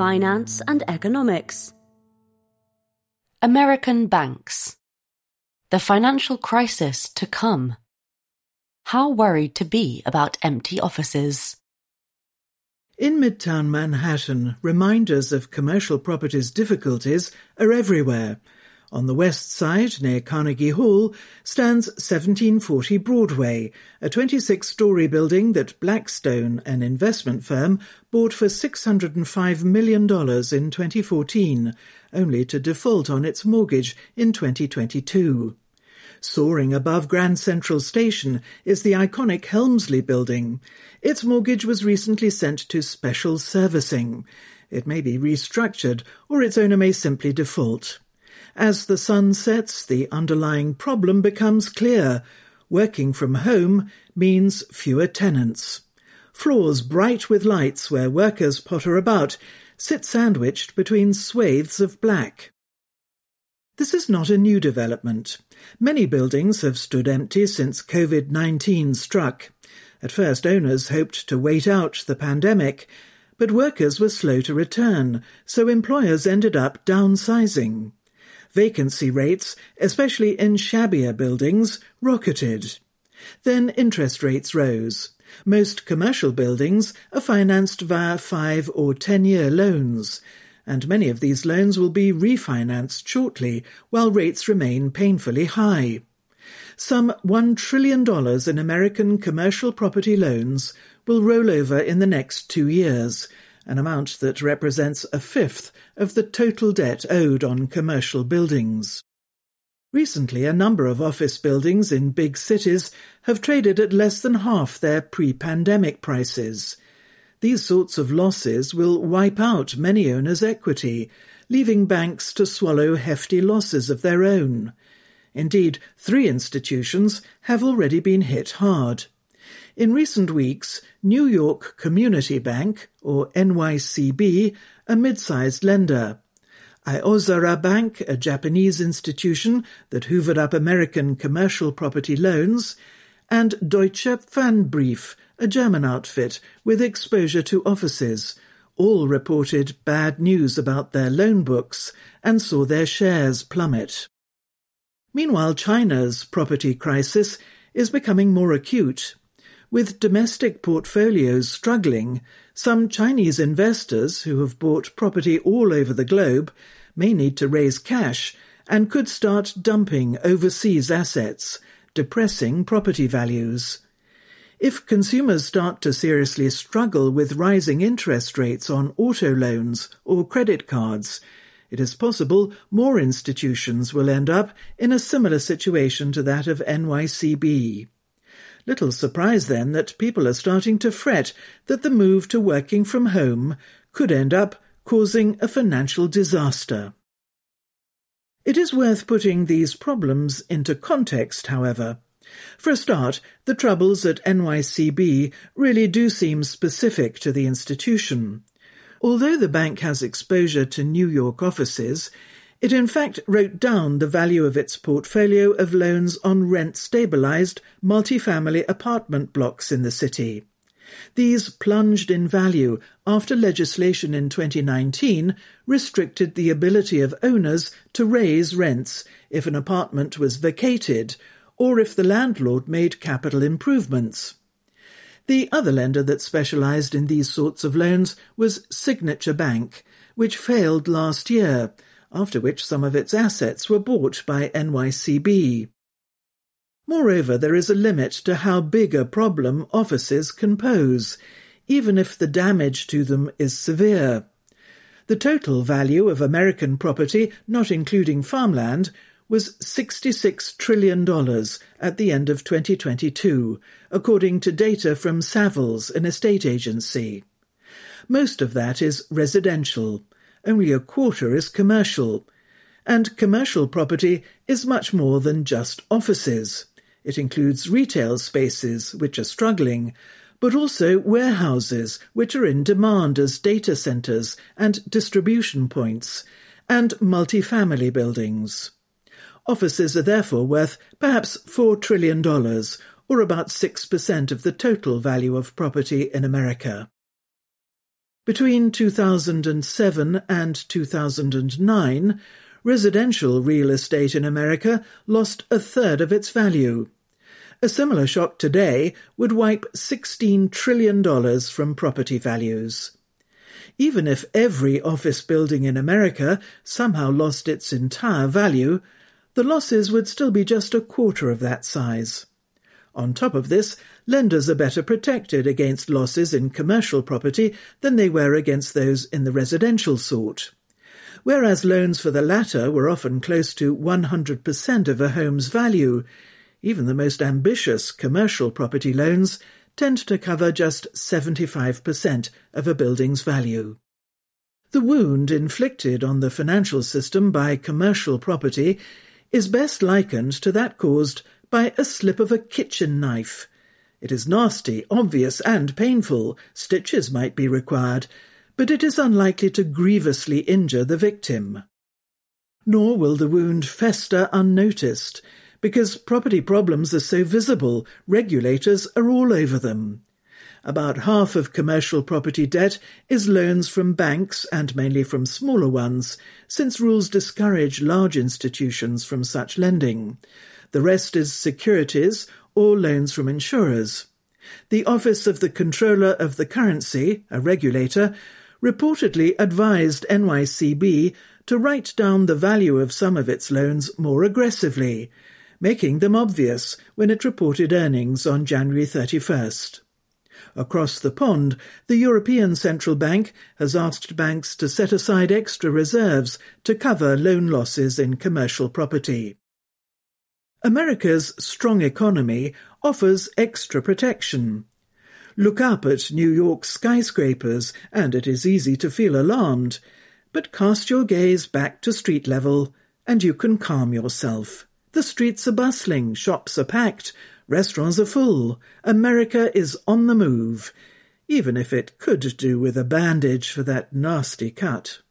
finance and economics. American banks. The financial crisis to come. How worried to be about empty offices. In Midtown Manhattan, reminders of commercial property's difficulties are everywhere. On the west side, near Carnegie Hall, stands 1740 Broadway, a 26-story building that Blackstone, an investment firm, bought for $605 million in 2014, only to default on its mortgage in 2022. Soaring above Grand Central Station is the iconic Helmsley Building. Its mortgage was recently sent to special servicing. It may be restructured, or its owner may simply default. As the sun sets, the underlying problem becomes clear. Working from home means fewer tenants. Floors bright with lights where workers potter about sit sandwiched between swathes of black. This is not a new development. Many buildings have stood empty since COVID-19 struck. At first, owners hoped to wait out the pandemic, but workers were slow to return, so employers ended up downsizing. Vacancy rates, especially in shabbier buildings, rocketed. Then interest rates rose. Most commercial buildings are financed via 5- or 10-year loans, and many of these loans will be refinanced shortly while rates remain painfully high. Some $1 trillion in American commercial property loans will roll over in the next 2 years, an amount that represents a fifth of the total debt owed on commercial buildings. Recently, a number of office buildings in big cities have traded at less than half their pre-pandemic prices. These sorts of losses will wipe out many owners' equity, leaving banks to swallow hefty losses of their own. Indeed, 3 institutions have already been hit hard. In recent weeks, New York Community Bank, or NYCB, a mid-sized lender, Aozora Bank, a Japanese institution that hoovered up American commercial property loans, and Deutsche Pfandbrief, a German outfit with exposure to offices, all reported bad news about their loan books and saw their shares plummet. Meanwhile, China's property crisis is becoming more acute. With domestic portfolios struggling, some Chinese investors who have bought property all over the globe may need to raise cash and could start dumping overseas assets, depressing property values. If consumers start to seriously struggle with rising interest rates on auto loans or credit cards, it is possible more institutions will end up in a similar situation to that of NYCB. Little surprise, then, that people are starting to fret that the move to working from home could end up causing a financial disaster. It is worth putting these problems into context, however. For a start, the troubles at NYCB really do seem specific to the institution. Although the bank has exposure to New York offices, it in fact wrote down the value of its portfolio of loans on rent-stabilized multifamily apartment blocks in the city. These plunged in value after legislation in 2019 restricted the ability of owners to raise rents if an apartment was vacated or if the landlord made capital improvements. The other lender that specialized in these sorts of loans was Signature Bank, which failed last year, after which some of its assets were bought by NYCB. Moreover, there is a limit to how big a problem offices can pose, even if the damage to them is severe. The total value of American property, not including farmland, was $66 trillion at the end of 2022, according to data from Savills, an estate agency. Most of that is residential. Only a quarter is commercial. And commercial property is much more than just offices. It includes retail spaces, which are struggling, but also warehouses, which are in demand as data centers and distribution points, and multifamily buildings. Offices are therefore worth perhaps $4 trillion, or about 6% of the total value of property in America. Between 2007 and 2009, residential real estate in America lost a third of its value. A similar shock today would wipe $16 trillion from property values. Even if every office building in America somehow lost its entire value, the losses would still be just a quarter of that size. On top of this, lenders are better protected against losses in commercial property than they were against those in the residential sort. Whereas loans for the latter were often close to 100% of a home's value, even the most ambitious commercial property loans tend to cover just 75% of a building's value. The wound inflicted on the financial system by commercial property is best likened to that caused by a slip of a kitchen knife. It is nasty, obvious, and painful. Stitches might be required, but it is unlikely to grievously injure the victim. Nor will the wound fester unnoticed, because property problems are so visible, regulators are all over them. About half of commercial property debt is loans from banks, and mainly from smaller ones, since rules discourage large institutions from such lending. The rest is securities or loans from insurers. The Office of the Comptroller of the Currency, a regulator, reportedly advised NYCB to write down the value of some of its loans more aggressively, making them obvious when it reported earnings on January 31st. Across the pond, the European Central Bank has asked banks to set aside extra reserves to cover loan losses in commercial property. America's strong economy offers extra protection. Look up at New York's skyscrapers, and it is easy to feel alarmed, but cast your gaze back to street level, and you can calm yourself. The streets are bustling, shops are packed, restaurants are full. America is on the move, even if it could do with a bandage for that nasty cut.